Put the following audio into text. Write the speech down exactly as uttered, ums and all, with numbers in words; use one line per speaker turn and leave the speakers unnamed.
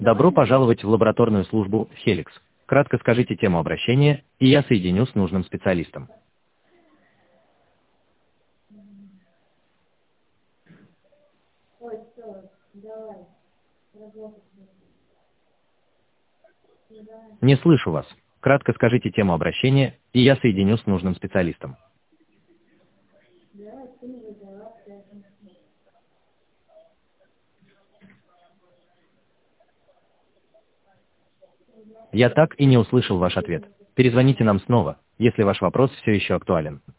Добро пожаловать в лабораторную службу Helix. Кратко скажите тему обращения, и я соединю с нужным специалистом. Не слышу вас. Кратко скажите тему обращения, и я соединю с нужным специалистом. Я так и не услышал ваш ответ. Перезвоните нам снова, если ваш вопрос все еще актуален.